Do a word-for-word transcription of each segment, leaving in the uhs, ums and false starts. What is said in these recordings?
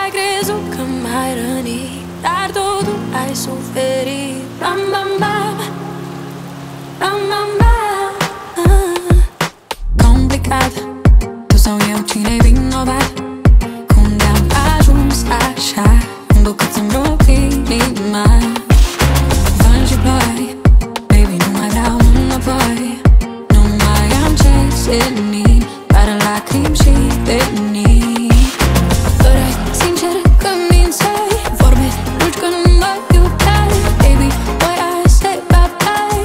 Ai crezut că m-ai rănit, dar totul ai suferit. Bam, bam, bam, bam, bam, bam. ah. Complicat, tu sau eu, cine-i vinovat? Cum de-am ajuns așa, îmbucăt să-mi rup inima. Vânt și ploi, baby, nu mai vreau înapoi. Nu mai am ce seni, doar lacrimi și venii. Păreai sincer că mințeai, vorbe dulci că nu mă iubeai. Baby, boy, I say bye-bye.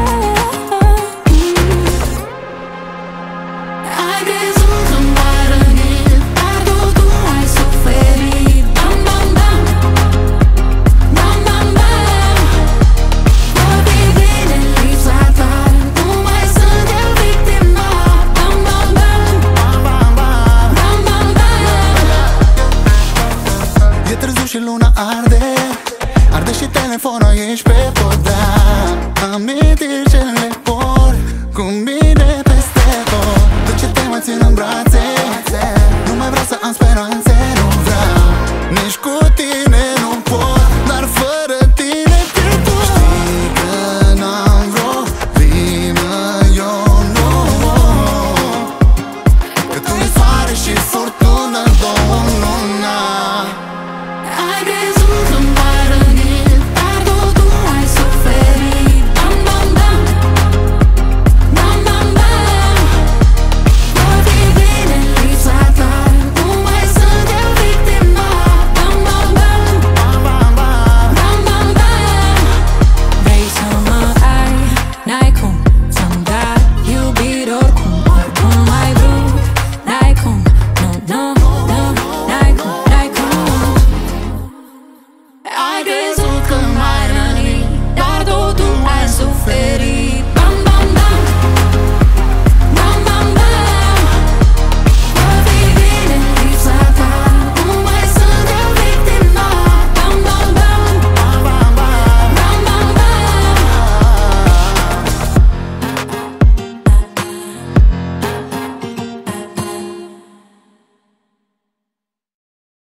Ai crezut că m-ai rănit, dar totul ai suferit. Bam, bam, bam, bam, bam, bam. Vorbi bine în lipsa ta, nu mai sunt eu victima. Bam, bam, bam, bam, bam, bam. E târziu și luna arde,